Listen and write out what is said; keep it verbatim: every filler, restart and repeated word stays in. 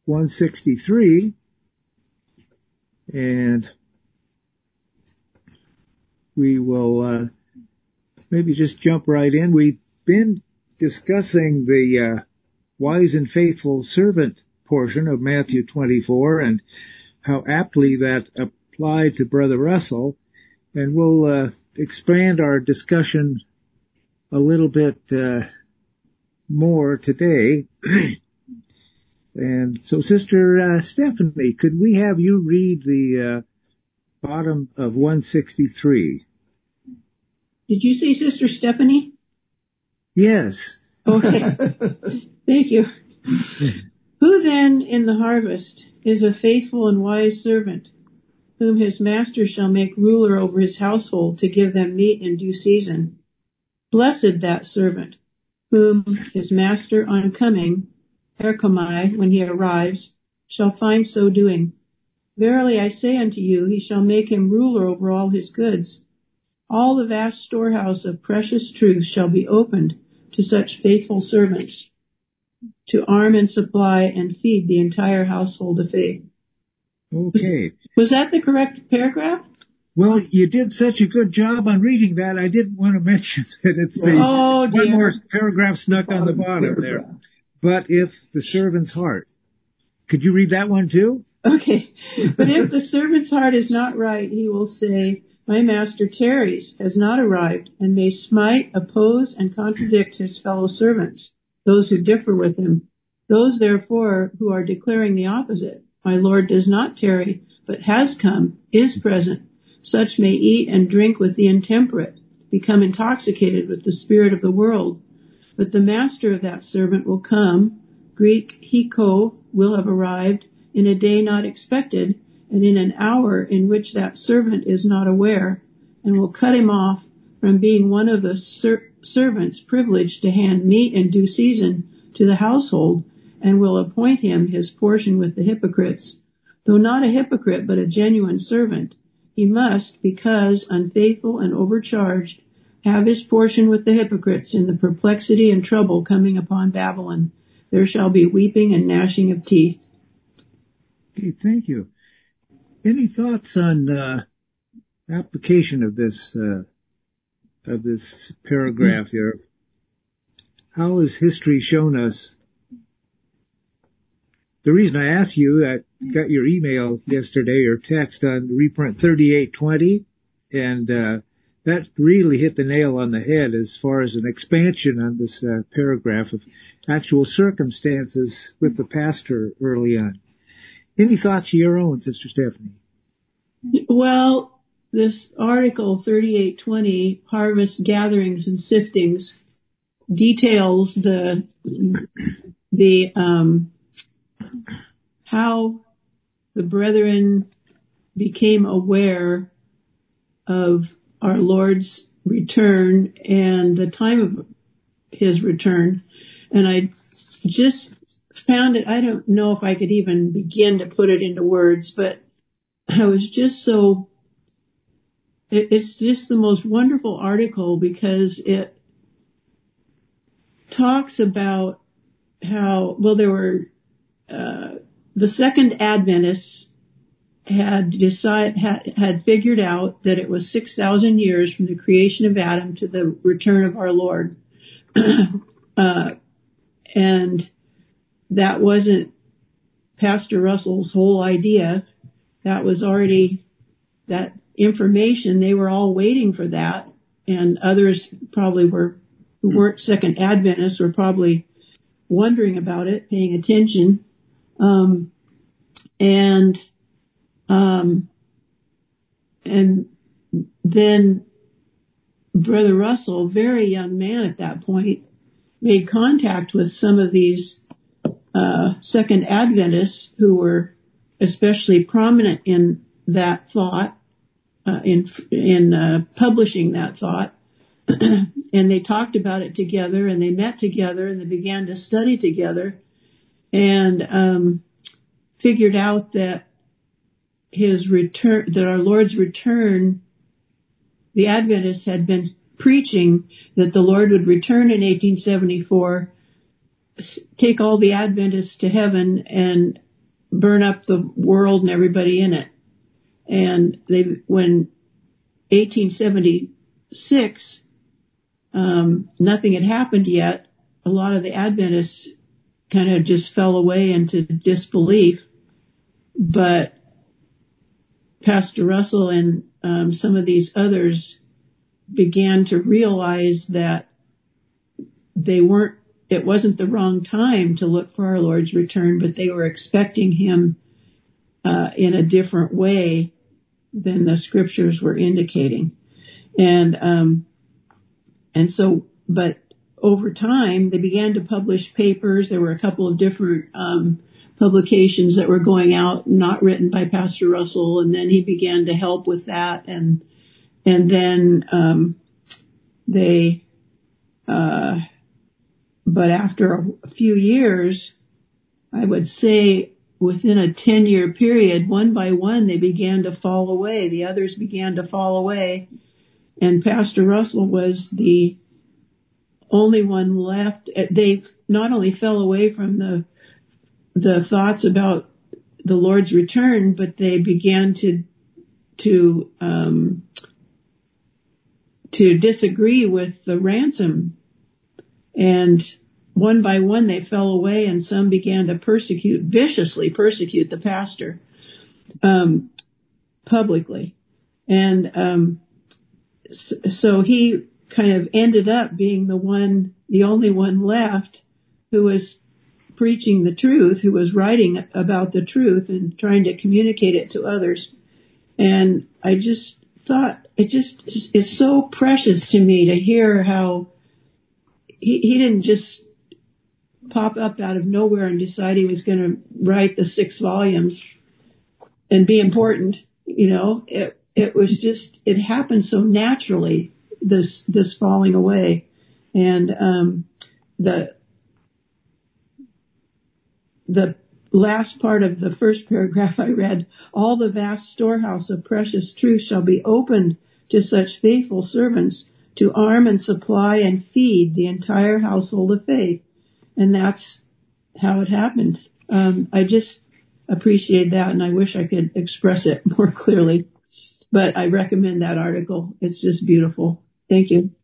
one sixty-three, and we will uh, maybe just jump right in. We've been discussing the uh, wise and faithful servant portion of Matthew twenty-four and how aptly that applied to Brother Russell, and we'll uh, expand our discussion a little bit uh, more today. And so, Sister uh, Stephanie, could we have you read the uh, bottom of one sixty-three? Did you say Sister Stephanie? Yes. Okay. Thank you. Who then in the harvest is a faithful and wise servant, whom his master shall make ruler over his household to give them meat in due season? Blessed that servant, whom his master on coming, Erchomai, when he arrives, shall find so doing. Verily I say unto you, he shall make him ruler over all his goods. All the vast storehouse of precious truth shall be opened to such faithful servants, to arm and supply and feed the entire household of faith. Okay. Was, was that the correct paragraph? Well, you did such a good job on reading that, I didn't want to mention that it's the oh, one more paragraph snuck on the bottom there. But if the servant's heart. Could you read that one too? Okay. But if the servant's heart is not right, he will say, my master tarries, has not arrived, and may smite, oppose, and contradict his fellow servants, those who differ with him. Those, therefore, who are declaring the opposite, my Lord does not tarry, but has come, is present, such may eat and drink with the intemperate, become intoxicated with the spirit of the world. But the master of that servant will come, Greek hiko, will have arrived, in a day not expected, and in an hour in which that servant is not aware, and will cut him off from being one of the ser- servants privileged to hand meat in due season to the household, and will appoint him his portion with the hypocrites. Though not a hypocrite, but a genuine servant, he must, because unfaithful and overcharged, have his portion with the hypocrites in the perplexity and trouble coming upon Babylon. There shall be weeping and gnashing of teeth. Okay, thank you. Any thoughts on uh, application of this uh, of this paragraph here? How has history shown us? The reason I asked you, I got your email yesterday or text on reprint thirty-eight twenty, and uh, that really hit the nail on the head as far as an expansion on this uh, paragraph of actual circumstances with the pastor early on. Any thoughts of your own, Sister Stephanie? Well, this article thirty-eight twenty, Harvest Gatherings and Siftings, details the the um, how the brethren became aware of our Lord's return and the time of his return. And I just found it, I don't know if I could even begin to put it into words, but I was just so, it, it's just the most wonderful article because it talks about how, well, there were, uh, the Second Adventists had decided, had, had figured out that it was six thousand years from the creation of Adam to the return of our Lord. uh, and that wasn't Pastor Russell's whole idea. That was already, that information, they were all waiting for that. And others probably were, who weren't Second Adventists were probably wondering about it, paying attention. Um, and, um, and then Brother Russell, very young man at that point, made contact with some of these uh, Second Adventists who were especially prominent in that thought, uh, in in uh, publishing that thought, and they talked about it together, and they met together, and they began to study together, and um, figured out that his return, that our Lord's return, the Adventists had been preaching that the Lord would return in eighteen seventy-four, take all the Adventists to heaven and burn up the world and everybody in it. And they, when eighteen seventy-six, um, nothing had happened yet, a lot of the Adventists kind of just fell away into disbelief. But Pastor Russell and um, some of these others began to realize that they weren't, it wasn't the wrong time to look for our Lord's return, but they were expecting him uh, in a different way than the scriptures were indicating. And, um, and so, but over time, they began to publish papers. There were a couple of different, um, publications that were going out, not written by Pastor Russell. And then he began to help with that. And, and then, um, they, uh, but after a few years, I would say within a ten year period, one by one, they began to fall away. The others began to fall away. And Pastor Russell was the only one left. They not only fell away from the, the thoughts about the Lord's return, but they began to, to, um, to disagree with the ransom. And one by one they fell away, and some began to persecute, viciously persecute the pastor, um, publicly. And, um, so, so he kind of ended up being the one, the only one left who was preaching the truth, who was writing about the truth and trying to communicate it to others. And I just thought it just is so precious to me to hear how he, he didn't just pop up out of nowhere and decide he was going to write the six volumes and be important. You know, it, it was just, it happened so naturally, this, this falling away. And, um, the, the last part of the first paragraph I read, all the vast storehouse of precious truth shall be opened to such faithful servants to arm and supply and feed the entire household of faith. And that's how it happened. Um, I just appreciate that, and I wish I could express it more clearly. But I recommend that article. It's just beautiful. Thank you.